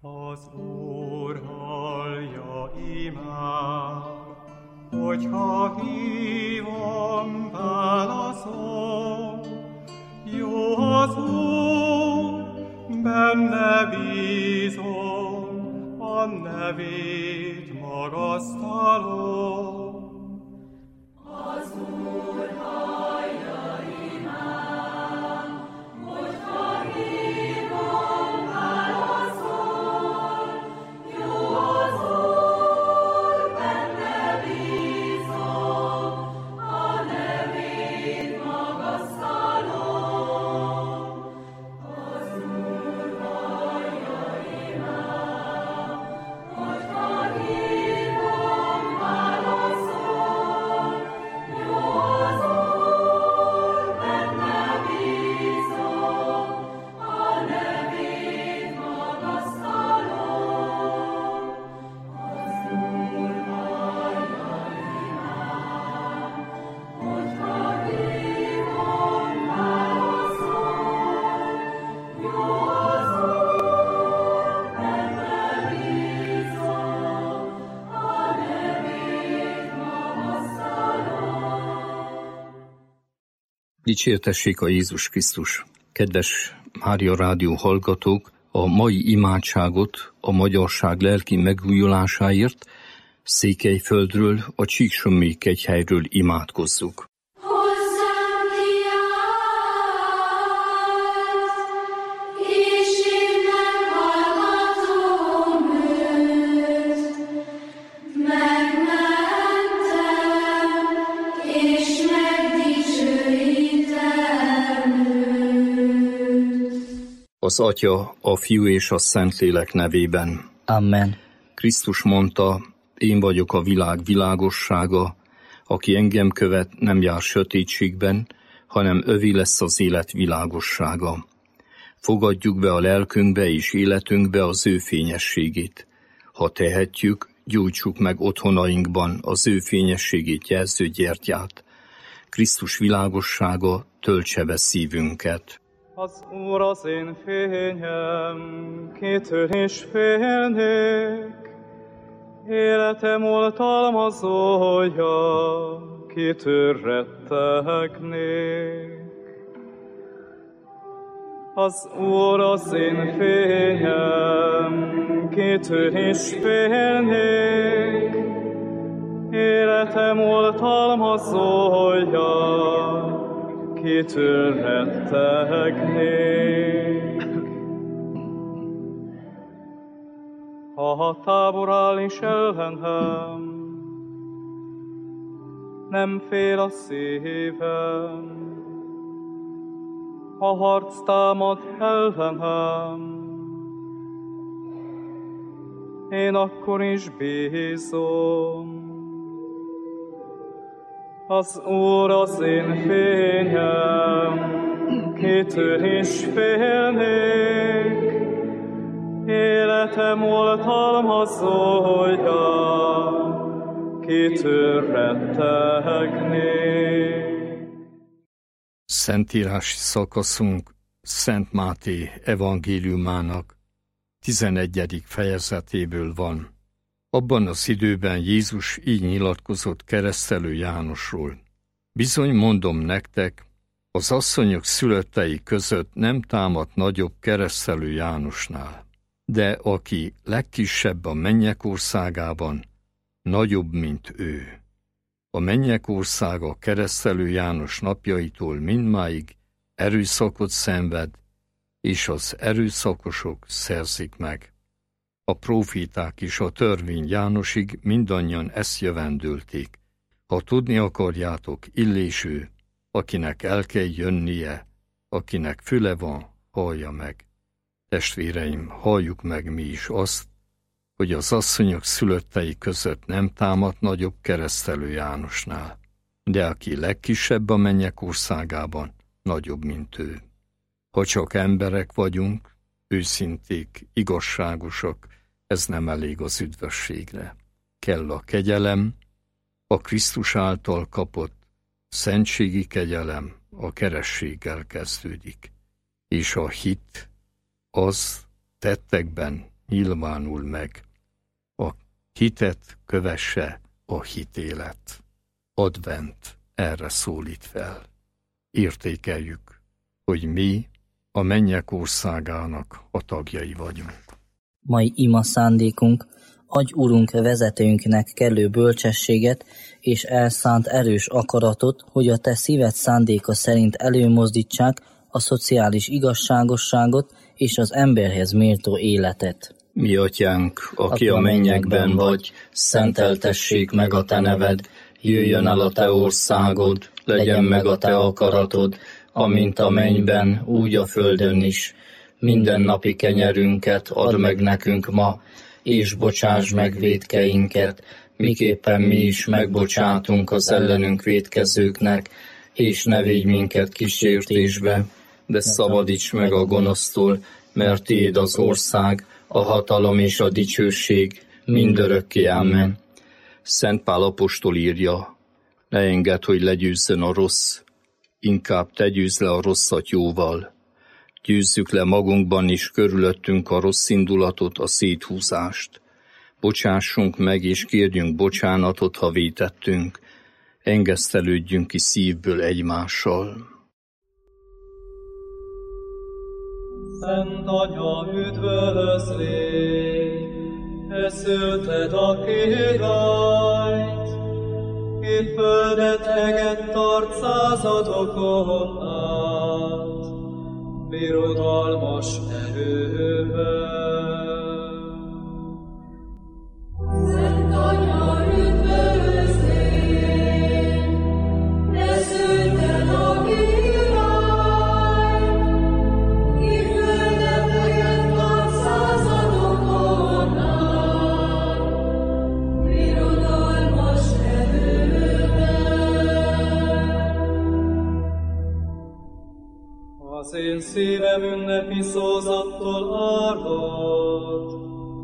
Az Úr hallja imám, hogyha hívom, válaszol. Jó az Úr, benne bízom, a nevét magasztalom. Az Úr hallja imám, hogyha hívom, válaszol. Jó az Úr, benne bízom, a nevét magasztalom. Az Úr hallja imám, hogyha hívom, válaszol. Jó az Úr, benne bízom, a nevét magasztalom. Az Úr hallja imám, hogyha hívom, válaszol. Jó az Úr, benne bízom, a nevét magasztalom. Dicsértessék a Jézus Krisztus! Kedves Mária Rádió hallgatók, a mai imádságot a magyarság lelki megújulásáért Székelyföldről, a Csíksomlyai kegyhelyről imádkozzuk. Hozzám kiállt, és én meghallgatom őt. Megmentem, és megdicsőítem őt. Az Atya, a Fiú és a Szentlélek nevében. Amen. Krisztus mondta, én vagyok a világ világossága, aki engem követ, nem jár sötétségben, hanem övé lesz az élet világossága. Fogadjuk be a lelkünkbe és életünkbe az ő fényességét. Ha tehetjük, gyújtsuk meg otthonainkban az ő fényességét jelző gyertyát. Krisztus világossága töltse be szívünket. Az Úr az én fényem, kitől is félnék. Életem oltalmazója, kitől rettegnék. Az Úr az én fényem, kitől is félnék. Életem oltalmazója, kitől rettegnék. Ha tábor áll is ellenem, nem fél a szívem. Ha harc támad ellenem, én akkor is bízom. Az Úr az én fényem, kitől is félnék. Életem oltalmazója, kitől rettegnék. Szentírási szakaszunk Szent Máté evangéliumának 11. fejezetéből van. Abban az időben Jézus így nyilatkozott Keresztelő Jánosról. Bizony mondom nektek, az asszonyok szülöttei között nem támadt nagyobb Keresztelő Jánosnál. De aki legkisebb a mennyek országában, nagyobb, mint ő. A mennyek országa Keresztelő János napjaitól mindmáig erőszakot szenved, és az erőszakosok szerzik meg. A próféták is a törvény Jánosig mindannyian ezt jövendőlték. Ha tudni akarjátok, Illés ő, akinek el kell jönnie, akinek füle van, hallja meg. Testvéreim, halljuk meg mi is azt, hogy az asszonyok szülöttei között nem támadt nagyobb Keresztelő Jánosnál, de aki legkisebb a mennyek országában, nagyobb, mint ő. Ha csak emberek vagyunk, őszinték, igazságosak, ez nem elég az üdvösségre. Kell a kegyelem, a Krisztus által kapott szentségi kegyelem a kerességgel kezdődik, és a hit az tettekben nyilvánul meg. A hitet kövesse a hitélet. Advent erre szólít fel. Értékeljük, hogy mi a mennyek országának a tagjai vagyunk. Mai ima szándékunk, adj Urunk vezetőnknek kellő bölcsességet és elszánt erős akaratot, hogy a te szíved szándéka szerint előmozdítsák a szociális igazságosságot és az emberhez méltó életet. Mi atyánk, aki a mennyekben vagy, szenteltessék meg a te neved, jöjjön el a te országod, legyen meg a te akaratod, amint a mennyben, úgy a földön is. Mindennapi kenyerünket add meg nekünk ma, és bocsásd meg vétkeinket, miképpen mi is megbocsátunk az ellenünk vétkezőknek, és ne védj minket kísértésbe, de szabadíts meg a gonosztól, mert tiéd az ország, a hatalom és a dicsőség mindörökké. Amen. Szent Pál apostol írja, ne engedd, hogy legyőzzön a rossz, inkább te győzd le a rosszat jóval. Győzzük le magunkban is körülöttünk a rossz indulatot, a széthúzást. Bocsássunk meg és kérjünk bocsánatot, ha vétettünk. Engesztelődjünk ki szívből egymással. Szent Anya, üdvözlégy, te szülted a királyt, ki földet eget tart századokon át, birodalmas erővel. Szent Anya, üdvözlégy, te szülted a királyt, ki földet eget tart századokon át, birodalmas erővel. Az én szívem ünnepi szózattól árvad,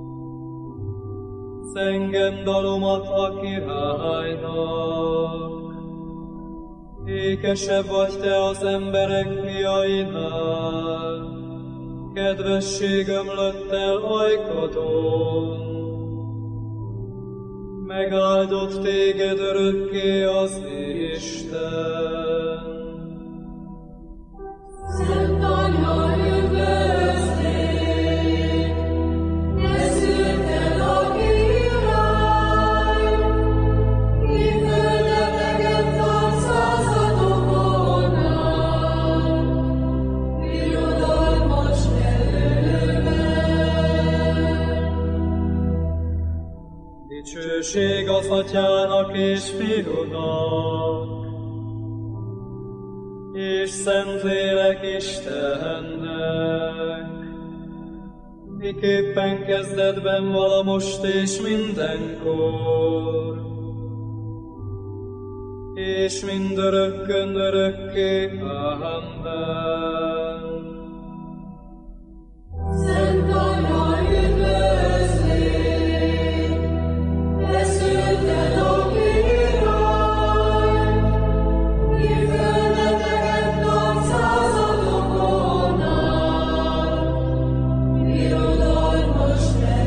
zengem dalomat a királynak. Ékesebb vagy te az emberek fiainál, kedvesség ömlött el ajkadon. Megáldott téged örökké az Isten. Szent Anya, üdvözlégy, te szülted a királyt, ki földet eget tart századokon át, birodalmas erővel. Dicsőség az Atyának és Fiúnak, és Szentlélek Istennek, miképpen kezdetben vala most és mindenkor, és mindörökkön örökké. Amen. Szent Anya, üdvözlégy, te szülted a királyt, ki földet eget tart századokon át, birodalmas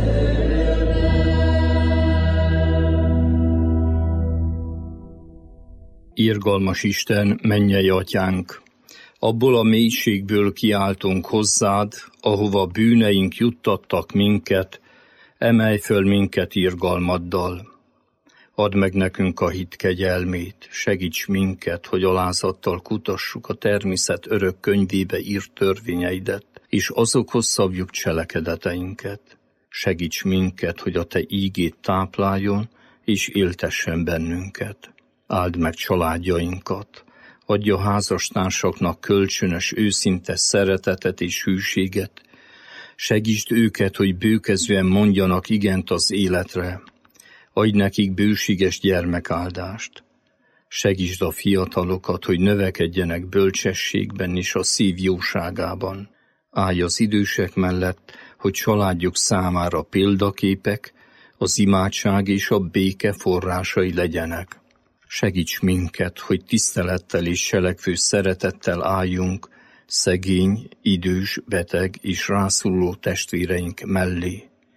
erővel. Irgalmas Isten, mennyei atyánk, abból a mélységből kiáltunk hozzád, ahova bűneink juttattak minket, emelj föl minket irgalmaddal. Add meg nekünk a hit kegyelmét, segíts minket, hogy alázattal kutassuk a természet örök könyvébe írt törvényeidet, és azokhoz szabjuk cselekedeteinket. Segíts minket, hogy a te ígét tápláljon, és éltessen bennünket. Áld meg családjainkat, adj a házastársaknak kölcsönös, őszinte szeretetet és hűséget. Segítsd őket, hogy bőkezően mondjanak igent az életre. Adj nekik bőséges gyermekáldást. Segítsd a fiatalokat, hogy növekedjenek bölcsességben és a szív jóságában. Állj az idősek mellett, hogy családjuk számára példaképek, az imádság és a béke forrásai legyenek. Segíts minket, hogy tisztelettel és selekvő szeretettel álljunk szegény, idős, beteg és rászoruló testvéreink mellé.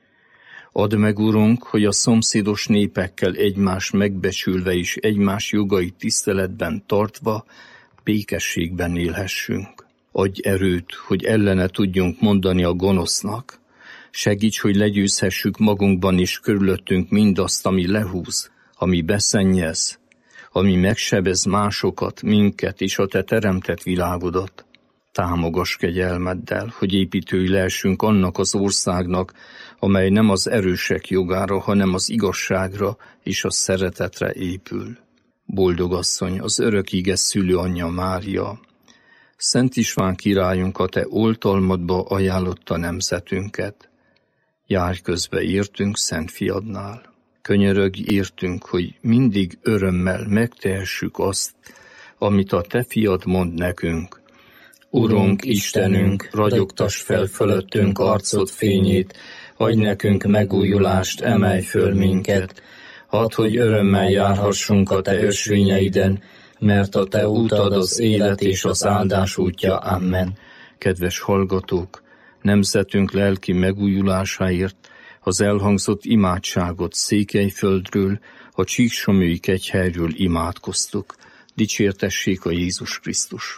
Add meg, Urunk, hogy a szomszédos népekkel egymást megbecsülve és egymás jogait tiszteletben tartva, békességben élhessünk. Adj erőt, hogy ellene tudjunk mondani a gonosznak. Segíts, hogy legyőzhessük magunkban és körülöttünk mindazt, ami lehúz, ami beszennyez, ami megsebez másokat, minket és a te teremtett világodat. Támogass kegyelmeddel, hogy építői lehessünk annak az országnak, amely nem az erősek jogára, hanem az igazságra és a szeretetre épül. Boldog asszony, az örök ige szülőanyja Mária, Szent István királyunk, a te oltalmadba ajánlotta nemzetünket. Járj közbe értünk Szent Fiadnál. Könyörögj értünk, hogy mindig örömmel megtehessük azt, amit a te fiad mond nekünk. Urunk, Istenünk, ragyogtass fel fölöttünk arcod fényét, adj nekünk megújulást, emelj föl minket. Hadd, hogy örömmel járhassunk a te ösvényeiden, mert a te útad az élet és az áldás útja. Amen. Kedves hallgatók, nemzetünk lelki megújulásáért az elhangzott imádságot Székelyföldről, a Csíksomlyói kegyhelyről imádkoztuk. Dicsértessék a Jézus Krisztus!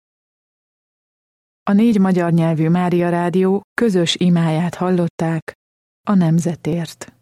A 4 magyar nyelvű Mária Rádió közös imáját hallották a nemzetért.